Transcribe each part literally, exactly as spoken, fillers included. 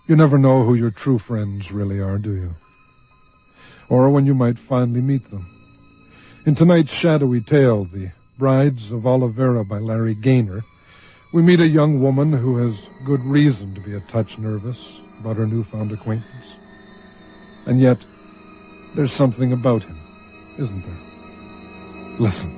You never know who your true friends really are, do you? Or when you might finally meet them. In tonight's shadowy tale, The Brides of Olivera by Larry Gaynor, we meet a young woman who has good reason to be a touch nervous about her newfound acquaintance. And yet, there's something about him, isn't there? Listen.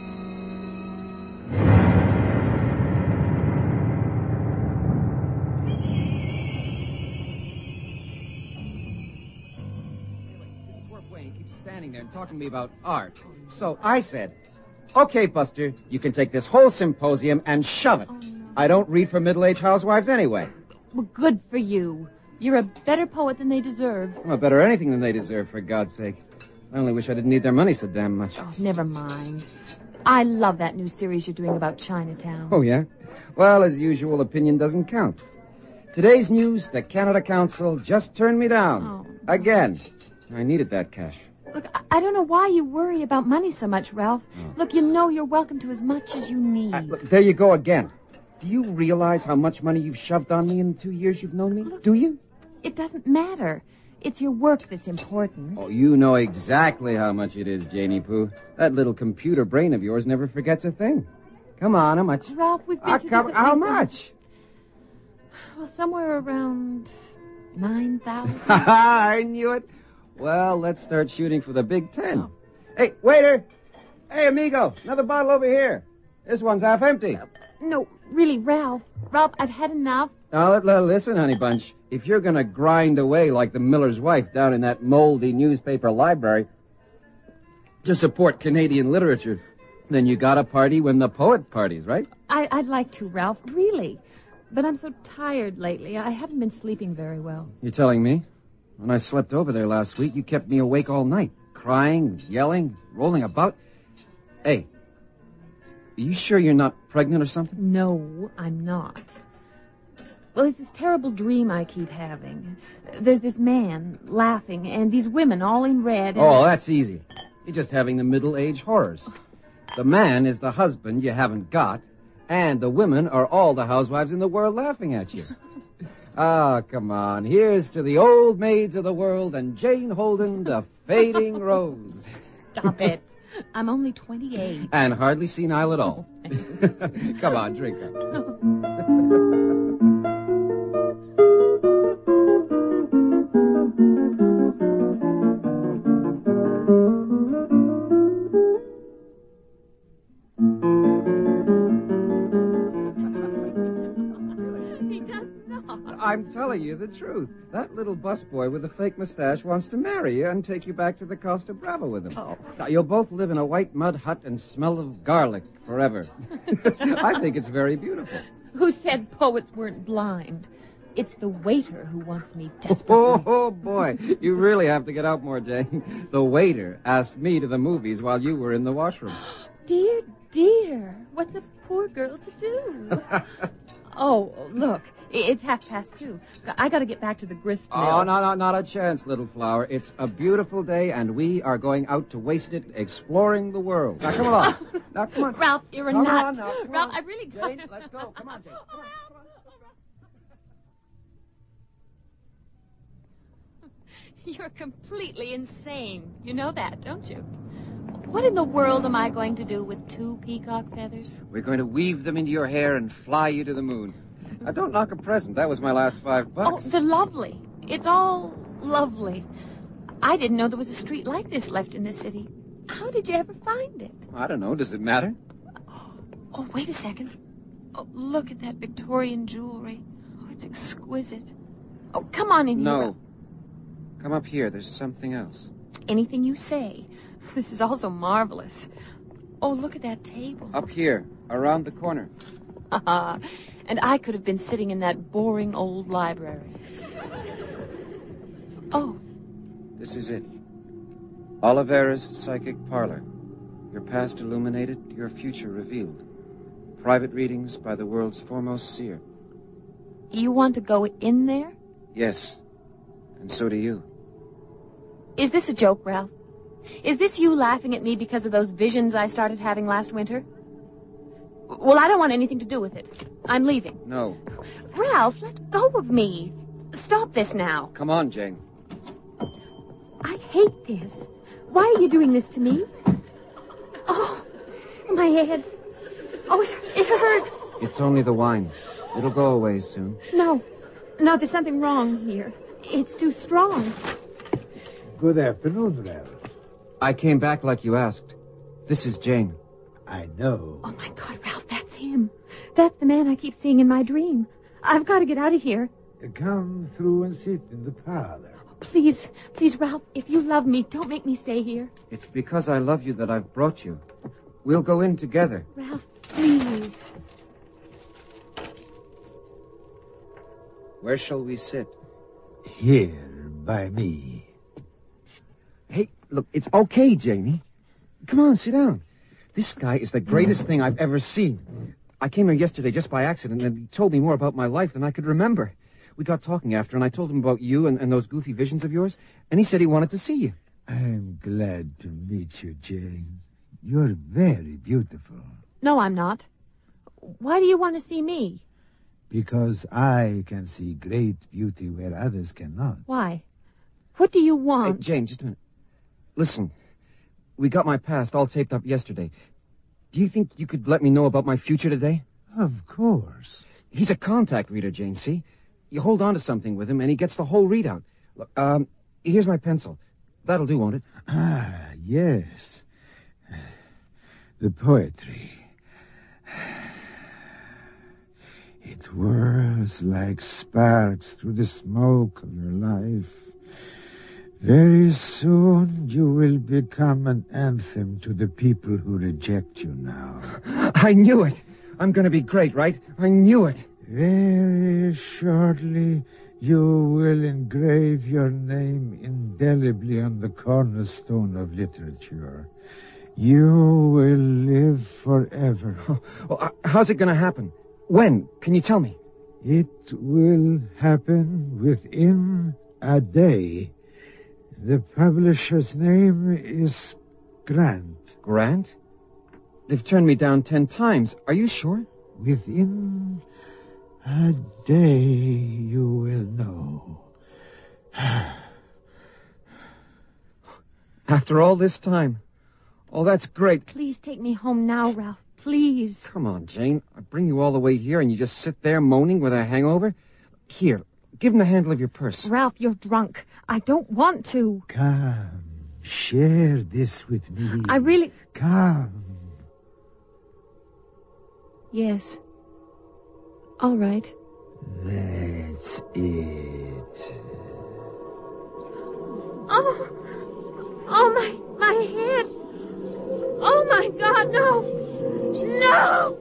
There and talking to me about art. So I said, okay, Buster, you can take this whole symposium and shove it. Oh, no. I don't read for middle-aged housewives anyway. Well, good for you. You're a better poet than they deserve. Well, better anything than they deserve, for God's sake. I only wish I didn't need their money so damn much. Oh, never mind. I love that new series you're doing about Chinatown. Oh, yeah? Well, as usual, opinion doesn't count. Today's news, the Canada Council just turned me down. Oh. Again. I needed that cash. Look, I don't know why you worry about money so much, Ralph. Oh. Look, you know you're welcome to as much as you need. Uh, look, there you go again. Do you realize how much money you've shoved on me in the two years you've known me? Look, do you? It doesn't matter. It's your work that's important. Oh, you know exactly how much it is, Janie Pooh. That little computer brain of yours never forgets a thing. Come on, how much? Ralph, we've been uh, through come, this at How least much? A... Well, somewhere around nine thousand. I knew it. Well, let's start shooting for the Big Ten. Oh. Hey, waiter! Hey, amigo, another bottle over here. This one's half empty. Uh, no, really, Ralph. Ralph, I've had enough. Now, let, let, listen, honey bunch. If you're going to grind away like the miller's wife down in that moldy newspaper library to support Canadian literature, then you got to party when the poet parties, right? I, I'd like to, Ralph, really. But I'm so tired lately. I haven't been sleeping very well. You're telling me? When I slept over there last week, you kept me awake all night, crying, yelling, rolling about. Hey, are you sure you're not pregnant or something? No, I'm not. Well, it's this terrible dream I keep having. There's this man laughing, and these women all in red. And... Oh, that's easy. You're just having the middle-age horrors. The man is the husband you haven't got, and the women are all the housewives in the world laughing at you. Ah, come on. Here's to the old maids of the world and Jane Holden, the fading rose. Stop it. I'm only twenty-eight. And hardly senile at all. Oh, come on, drink up. I'm telling you the truth. That little busboy with the fake mustache wants to marry you and take you back to the Costa Brava with him. Oh. Now, you'll both live in a white mud hut and smell of garlic forever. I think it's very beautiful. Who said poets weren't blind? It's the waiter who wants me desperately. Oh, oh, boy. You really have to get out more, Jane. The waiter asked me to the movies while you were in the washroom. Dear, dear. What's a poor girl to do? Oh, look. It's half past two. I got to get back to the grist mill. Oh, no, no, not a chance, little flower. It's a beautiful day, and we are going out to waste it exploring the world. Now, come along. Now, come on. Ralph, you're a come nut. On now, come Ralph, on. I really got Jane, let's go. Come on, Jane. Come on. Come on. You're completely insane. You know that, don't you? What in the world am I going to do with two peacock feathers? We're going to weave them into your hair and fly you to the moon. Now, don't knock a present. That was my last five bucks. Oh, they're lovely. It's all lovely. I didn't know there was a street like this left in this city. How did you ever find it? I don't know. Does it matter? Oh, oh wait a second. Oh, look at that Victorian jewelry. Oh, it's exquisite. Oh, come on in no. here. No. Come up here. There's something else. Anything you say. This is also marvelous. Oh, look at that table. Up here, around the corner. And I could have been sitting in that boring old library. Oh. This is it. Olivera's Psychic Parlor. Your past illuminated, your future revealed. Private readings by the world's foremost seer. You want to go in there? Yes. And so do you. Is this a joke, Ralph? Is this you laughing at me because of those visions I started having last winter? Well, I don't want anything to do with it. I'm leaving. No. Ralph, let go of me. stop this now. Come on, Jane. I hate this. Why are you doing this to me? Oh, my head. Oh, it, it hurts. It's only the wine. It'll go away soon. No. No, there's something wrong here. It's too strong. Good afternoon, Ralph. I came back like you asked. This is Jane. I know. Oh, my God, Ralph, that's him. That's the man I keep seeing in my dream. I've got to get out of here. Come through and sit in the parlor. Please, please, Ralph, if you love me, don't make me stay here. It's because I love you that I've brought you. We'll go in together. Ralph, please. Where shall we sit? Here, by me. Hey, look, it's okay, Janie. Come on, sit down. This guy is the greatest thing I've ever seen. I came here yesterday just by accident, and he told me more about my life than I could remember. We got talking after, and I told him about you and, and those goofy visions of yours, and he said he wanted to see you. I'm glad to meet you, Jane. You're very beautiful. No, I'm not. Why do you want to see me? Because I can see great beauty where others cannot. Why? What do you Hey, want? Jane, just a minute. Listen, we got my past all taped up yesterday. Do you think you could let me know about my future today? Of course. He's a contact reader, Jane, see? You hold on to something with him, and he gets the whole readout. Look, um, here's my pencil. That'll do, won't it? Ah, yes. The poetry. It whirls like sparks through the smoke of your life. Very soon you will become an anthem to the people who reject you now. I knew it. I'm going to be great, right? I knew it. Very shortly you will engrave your name indelibly on the cornerstone of literature. You will live forever. Oh, oh, how's it going to happen? When? Can you tell me? It will happen within a day. The publisher's name is Grant. Grant? They've turned me down ten times. Are you sure? Within a day you will know. After all this time. Oh, that's great. Please take me home now, Ralph. Please. Come on, Jane. I bring you all the way here and you just sit there moaning with a hangover? Here, give him the handle of your purse. Ralph, you're drunk. I don't want to. Come, share this with me. I really... Come. Yes. All right. That's it. Oh, oh, my, my head. Oh, my God, no. No.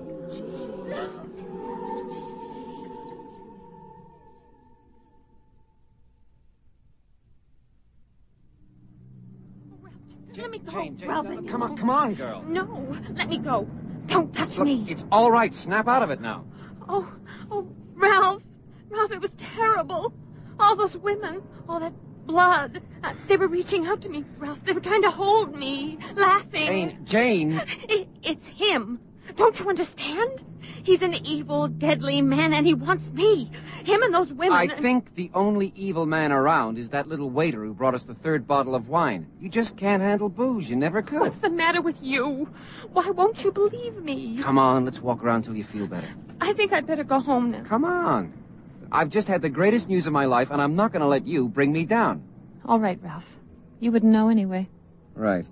Let me go, Jane, Jane, Ralph. no, let me come go. on, come on, girl. No, let me go. Don't touch Look, me. it's all right. Snap out of it now. Oh, oh, Ralph. Ralph, it was terrible. All those women, all that blood. Uh, they were reaching out to me, Ralph. They were trying to hold me, laughing. Jane, Jane. It, it's him. Don't you understand? He's an evil, deadly man, and he wants me. Him and those women. I and... think the only evil man around is that little waiter who brought us the third bottle of wine. You just can't handle booze. You never could. What's the matter with you? Why won't you believe me? Come on, let's walk around till you feel better. I think I'd better go home now. Come on. I've just had the greatest news of my life, and I'm not going to let you bring me down. All right, Ralph. You wouldn't know anyway. Right.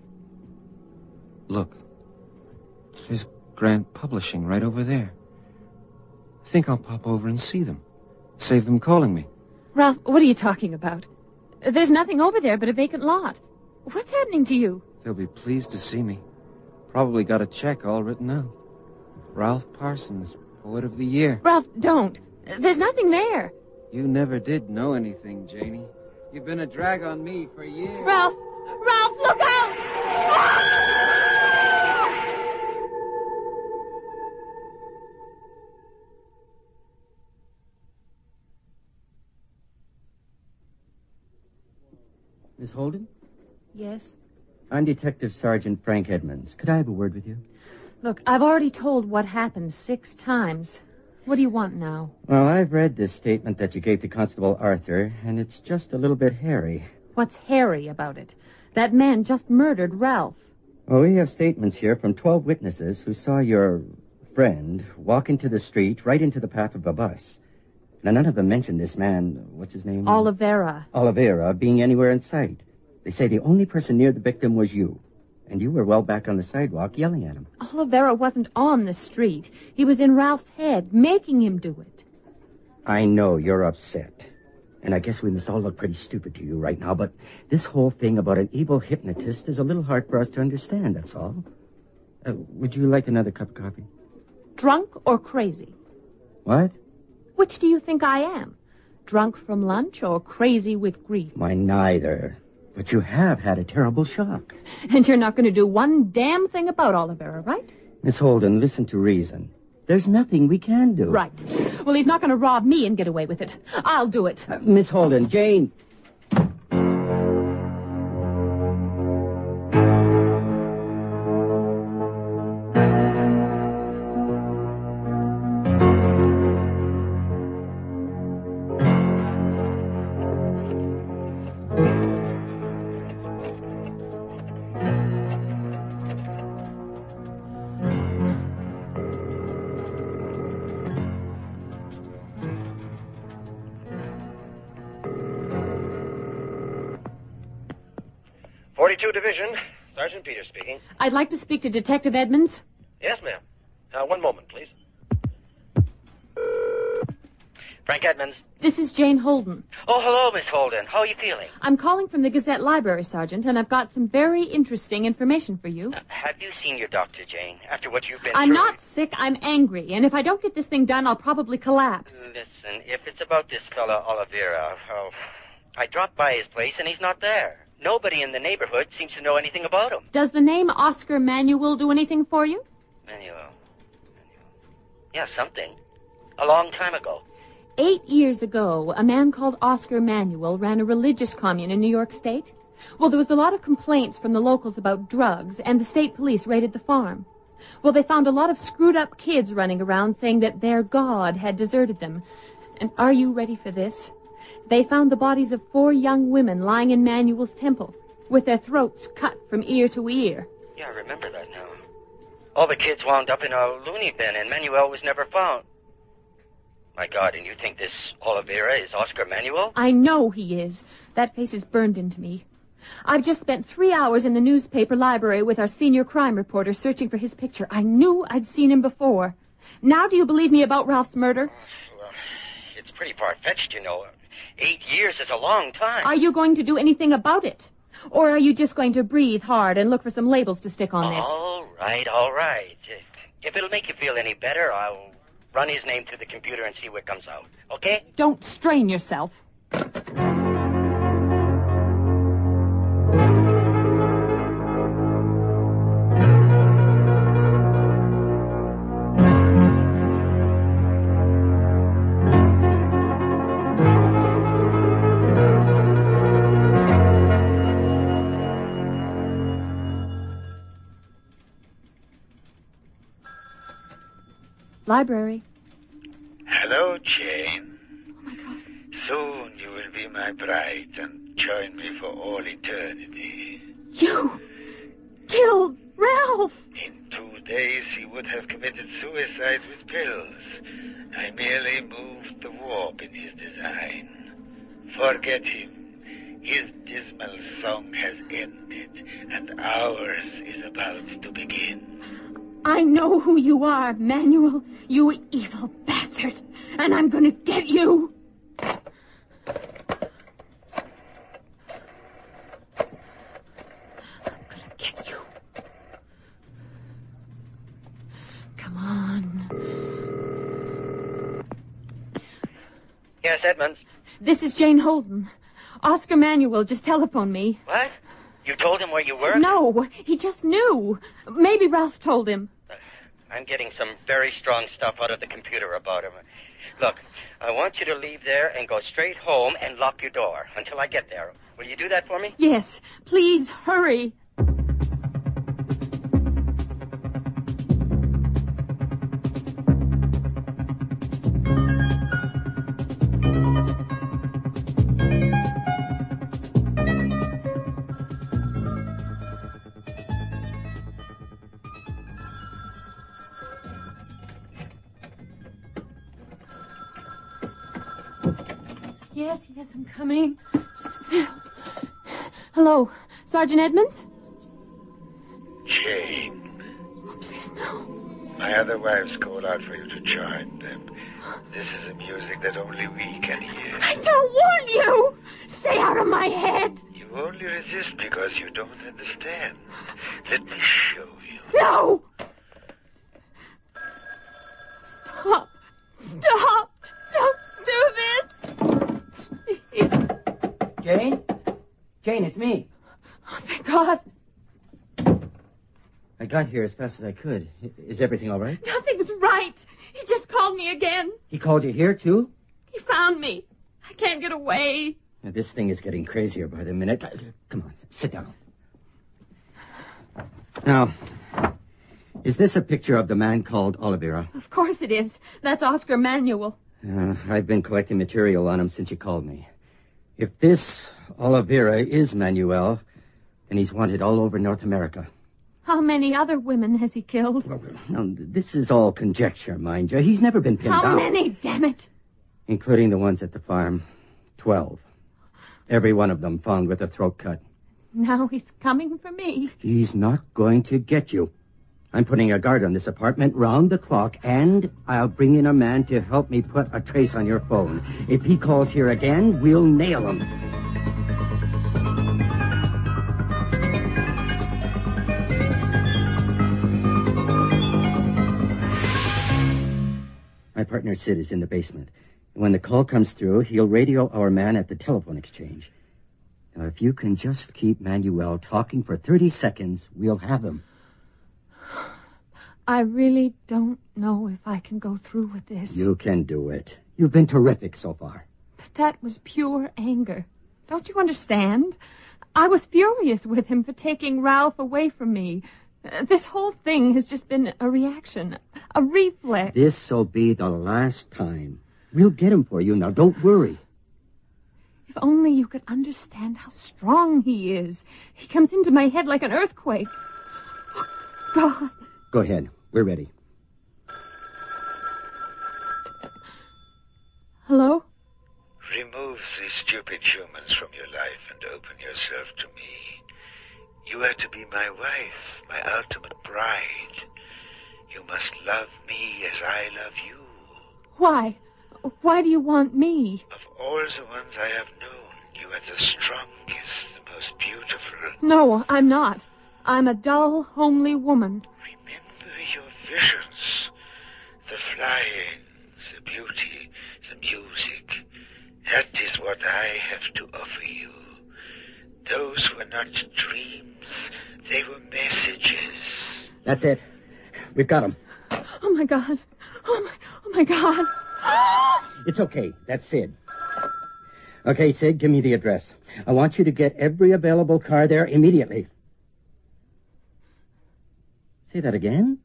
Look. There's Grant Publishing right over there. I think I'll pop over and see them. Save them calling me. Ralph, what are you talking about? There's nothing over there but a vacant lot. What's happening to you? They'll be pleased to see me. Probably got a check all written out. Ralph Parsons, Poet of the Year. Ralph, don't. There's nothing there. You never did know anything, Janie. You've been a drag on me for years. Ralph! Ralph, look out! Miss Holden? Yes? I'm Detective Sergeant Frank Edmonds. Could I have a word with you? Look, I've already told what happened six times. What do you want now? Well, I've read this statement that you gave to Constable Arthur, and it's just a little bit hairy. What's hairy about it? That man just murdered Ralph. Well, we have statements here from twelve witnesses who saw your friend walk into the street, right into the path of a bus. Now, none of them mentioned this man, what's his name? Oliveira. Oliveira, being anywhere in sight. They say the only person near the victim was you. And you were well back on the sidewalk yelling at him. Oliveira wasn't on the street. He was in Ralph's head, making him do it. I know you're upset. And I guess we must all look pretty stupid to you right now, but this whole thing about an evil hypnotist is a little hard for us to understand, that's all. Uh, would you like another cup of coffee? Drunk or crazy? What? Which do you think I am? Drunk from lunch or crazy with grief? Why, neither. But you have had a terrible shock. And you're not going to do one damn thing about Oliveira, right? Miss Holden, listen to reason. There's nothing we can do. Right. Well, he's not going to rob me and get away with it. I'll do it. Uh, Miss Holden, Jane... forty-two Division. Sergeant Peters speaking. I'd like to speak to Detective Edmonds. Yes, ma'am. Uh, one moment, please. Frank Edmonds. This is Jane Holden. Oh, hello, Miss Holden. How are you feeling? I'm calling from the Gazette Library, Sergeant, and I've got some very interesting information for you. Uh, have you seen your doctor, Jane, after what you've been I'm through? not sick, I'm angry, and if I don't get this thing done, I'll probably collapse. Listen, if it's about this fella Oliveira, oh, I dropped by his place and he's not there. Nobody in the neighborhood seems to know anything about him. Does the name Oscar Manuel do anything for you? Manuel. Manuel. Yeah, something. A long time ago. Eight years ago, a man called Oscar Manuel ran a religious commune in New York State. Well, there was a lot of complaints from the locals about drugs, and the state police raided the farm. Well, they found a lot of screwed-up kids running around saying that their God had deserted them. And are you ready for this? They found the bodies of four young women lying in Manuel's temple, with their throats cut from ear to ear. Yeah, I remember that now. All the kids wound up in a loony bin, and Manuel was never found. My God, and you think this Oliveira is Oscar Manuel? I know he is. That face is burned into me. I've just spent three hours in the newspaper library with our senior crime reporter searching for his picture. I knew I'd seen him before. Now do you believe me about Ralph's murder? Well, it's pretty far-fetched, you know. Eight years is a long time. Are you going to do anything about it? Or are you just going to breathe hard and look for some labels to stick on this? All right, all right. If it'll make you feel any better, I'll run his name through the computer and see what comes out. Okay? Don't strain yourself. Library. Hello, Jane. Oh, my God. Soon you will be my bride and join me for all eternity. You killed Ralph! In two days he would have committed suicide with pills. I merely moved the warp in his design. Forget him. His dismal song has ended, and ours is about to begin. I know who you are, Manuel, you evil bastard, and I'm gonna get you. I'm gonna get you. Come on. Yes, Edmonds. This is Jane Holden. Oscar Manuel just telephoned me. What? You told him where you were? No, he just knew. Maybe Ralph told him. I'm getting some very strong stuff out of the computer about him. Look, I want you to leave there and go straight home and lock your door until I get there. Will you do that for me? Yes, please, hurry. Yes, yes, I'm coming. Hello, Sergeant Edmonds? Jane. Oh, please, no. My other wives call out for you to join them. This is the music that only we can hear. I don't want you! Stay out of my head! You only resist because you don't understand. Let me show you. No! Stop! Stop! Don't do this! Jane? Jane, it's me. Oh, thank God. I got here as fast as I could. Is everything all right? Nothing's right. He just called me again. He called you here, too? He found me. I can't get away. Now, this thing is getting crazier by the minute. Come on, sit down. Now, is this a picture of the man called Oliveira? Of course it is. That's Oscar Manuel. Uh, I've been collecting material on him since you called me. If this Oliveira is Manuel, then he's wanted all over North America. How many other women has he killed? Well, now, this is all conjecture, mind you. He's never been pinned How down. How many, damn it? Including the ones at the farm. Twelve. Every one of them found with a throat cut. Now he's coming for me. He's not going to get you. I'm putting a guard on this apartment round the clock, and I'll bring in a man to help me put a trace on your phone. If he calls here again, we'll nail him. My partner Sid is in the basement. When the call comes through, he'll radio our man at the telephone exchange. Now, if you can just keep Manuel talking for thirty seconds, we'll have him. I really don't know if I can go through with this. You can do it. You've been terrific so far. But that was pure anger. Don't you understand? I was furious with him for taking Ralph away from me. Uh, this whole thing has just been a reaction, a reflex. This'll be the last time. We'll get him for you now. Don't worry. If only you could understand how strong he is. He comes into my head like an earthquake. Oh, God. Go ahead. We're ready. Hello? Remove these stupid humans from your life and open yourself to me. You are to be my wife, my ultimate bride. You must love me as I love you. Why? Why do you want me? Of all the ones I have known, you are the strongest, the most beautiful. No, I'm not. I'm a dull, homely woman. Remember your visions. The flying, the beauty, the music. That is what I have to offer you. Those were not dreams. They were messages. That's it. We've got him. Oh, my God. Oh, my, oh my God. It's okay. That's Sid. Okay, Sid, give me the address. I want you to get every available car there immediately. Say that again?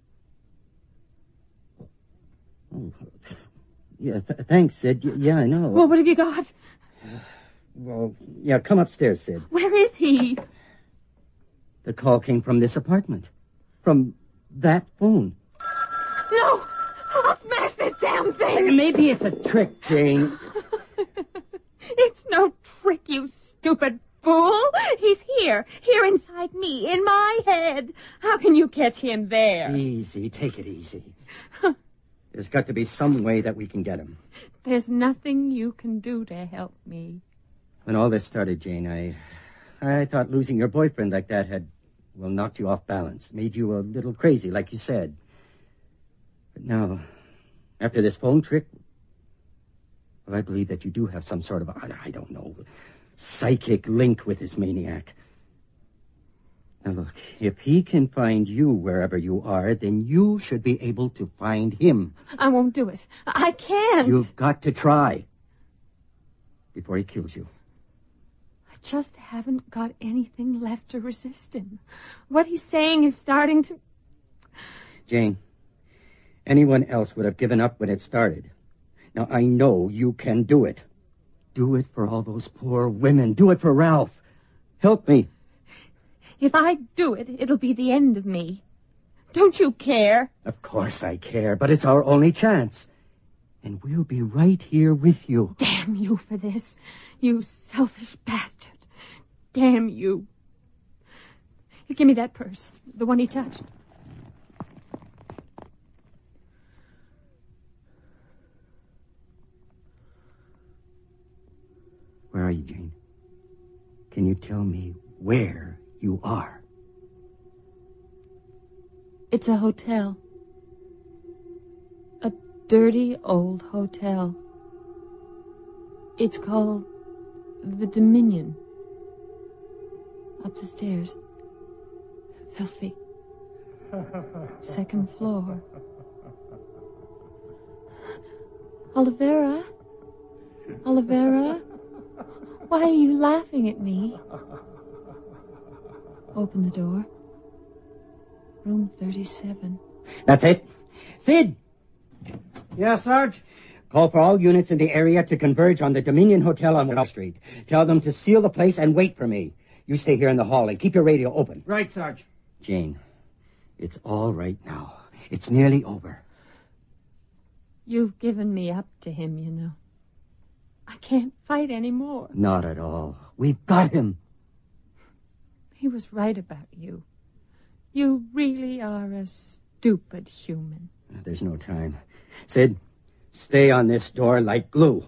Oh, yeah, th- thanks, Sid. Y- yeah, I know. Well, what have you got? Well, yeah, come upstairs, Sid. Where is he? The call came from this apartment. From that phone. No! I'll smash this damn thing! Maybe it's a trick, Jane. It's no trick, you stupid fool. He's here, here inside me, in my head. How can you catch him there? Easy, take it easy. There's got to be some way that we can get him. There's nothing you can do to help me. When all this started, Jane, I I thought losing your boyfriend like that had, well, knocked you off balance, made you a little crazy, like you said. But now, after this phone trick, well, I believe that you do have some sort of, I, I don't know, psychic link with this maniac. Now, look, if he can find you wherever you are, then you should be able to find him. I won't do it. I can't. You've got to try before he kills you. I just haven't got anything left to resist him. What he's saying is starting to... Jane, anyone else would have given up when it started. Now, I know you can do it. Do it for all those poor women. Do it for Ralph. Help me. If I do it, it'll be the end of me. Don't you care? Of course I care, but it's our only chance. And we'll be right here with you. Damn you for this, you selfish bastard. Damn you. Here, give me that purse, the one he touched. Where are you, Jane? Can you tell me where you are? It's a hotel. A dirty old hotel. It's called the Dominion. Up the stairs. Filthy. Second floor. Olivera? Olivera? Why are you laughing at me? Open the door. Room thirty-seven. That's it. Sid! Yeah, Sarge? Call for all units in the area to converge on the Dominion Hotel on Wall Street. Tell them to seal the place and wait for me. You stay here in the hall and keep your radio open. Right, Sarge. Jane, it's all right now. It's nearly over. You've given me up to him, you know. I can't fight anymore. Not at all. We've got him. He was right about you. You really are a stupid human. There's no time. Sid, stay on this door like glue.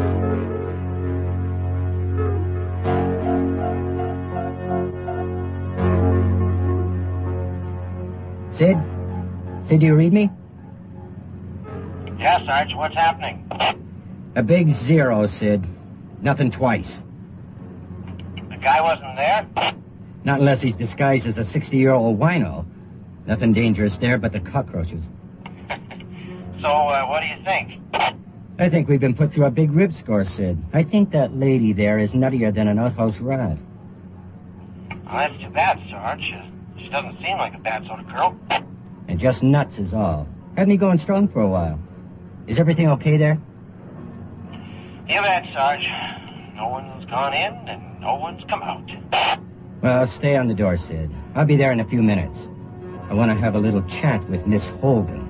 Sid? Sid, do you read me? Yeah, Sarge, what's happening? A big zero, Sid. Nothing twice. The guy wasn't there? Not unless he's disguised as a sixty-year-old wino. Nothing dangerous there but the cockroaches. So, uh, what do you think? I think we've been put through a big rib score, Sid. I think that lady there is nuttier than an outhouse rat. Well, that's too bad, Sarge. She doesn't seem like a bad sort of girl. And just nuts is all. Had me going strong for a while. Is everything okay there? You bet, Sarge. No one's gone in and no one's come out. Well, stay on the door, Sid. I'll be there in a few minutes. I want to have a little chat with Miss Holden.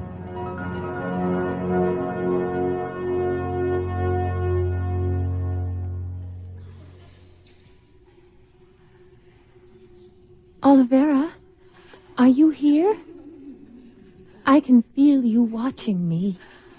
Olivera, are you here? I can feel you watching me.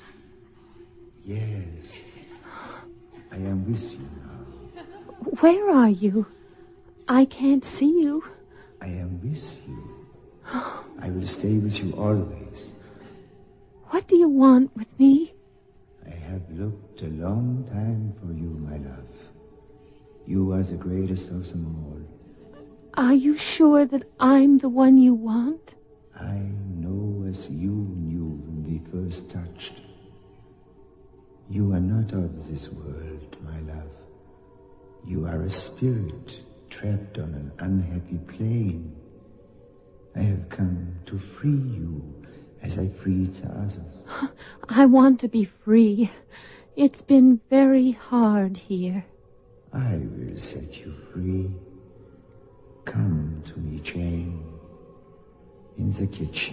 Yes, I am with you now. Where are you? I can't see you. I am with you. I will stay with you always. What do you want with me? I have looked a long time for you, my love. You are the greatest of them all. Are you sure that I'm the one you want? I know as you knew when we first touched. You are not of this world, my love. You are a spirit trapped on an unhappy plane. I have come to free you as I freed the others. I want to be free. It's been very hard here. I will set you free. Come to me, Jane. In the kitchen.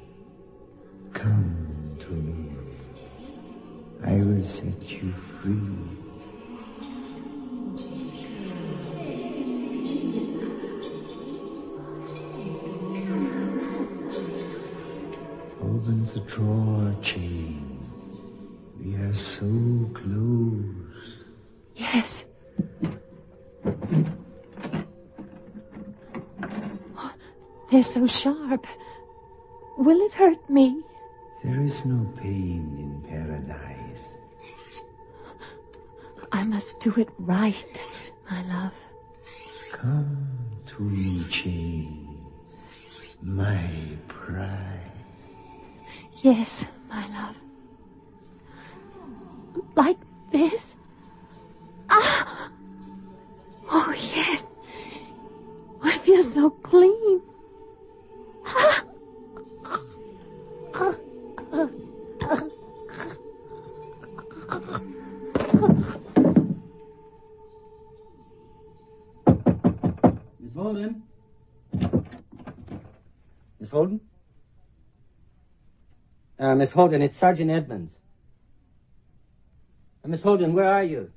Come to me. I will set you free. Open the drawer, Jane. We are so close. Yes. Oh, they're so sharp. Will it hurt me? There is no pain in paradise. I must do it right, my love. Come to me, Jane. My pride. Yes, my love. Like this? Ah! Oh, yes. Oh, it feels so clean. Ah! Miss Holden? Miss Holden? Uh, Miss Holden, it's Sergeant Edmonds. Miss Holden, where are you?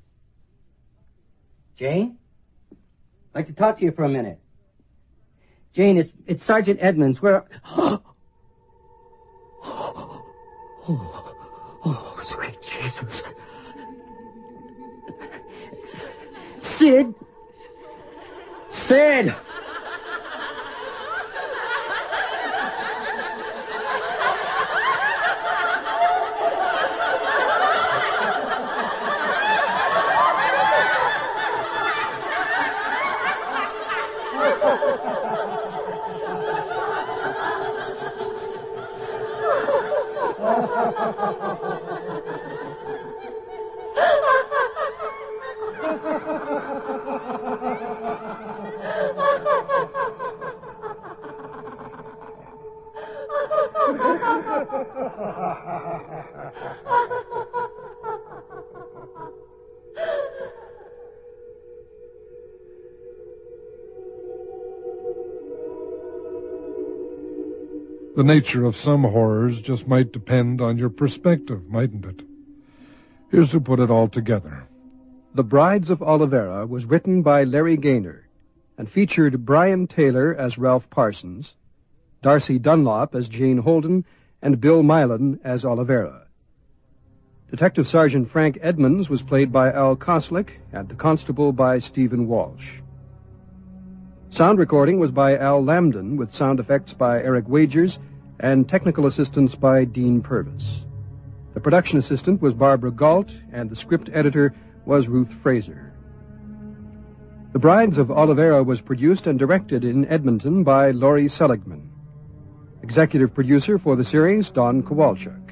Jane? I'd like to talk to you for a minute. Jane, it's, it's Sergeant Edmonds. Where... Oh, oh, oh, sweet Jesus. Sid! Sid! The nature of some horrors just might depend on your perspective, mightn't it? Here's who put it all together. The Brides of Olivera was written by Larry Gaynor and featured Brian Taylor as Ralph Parsons, Darcy Dunlop as Jane Holden, and Bill Milan as Olivera. Detective Sergeant Frank Edmonds was played by Al Koslick and the Constable by Stephen Walsh. Sound recording was by Al Lambden, with sound effects by Eric Wagers and technical assistance by Dean Purvis. The production assistant was Barbara Galt, and the script editor was Ruth Fraser. The Brides of Olivera was produced and directed in Edmonton by Laurie Seligman. Executive producer for the series, Don Kowalczyk.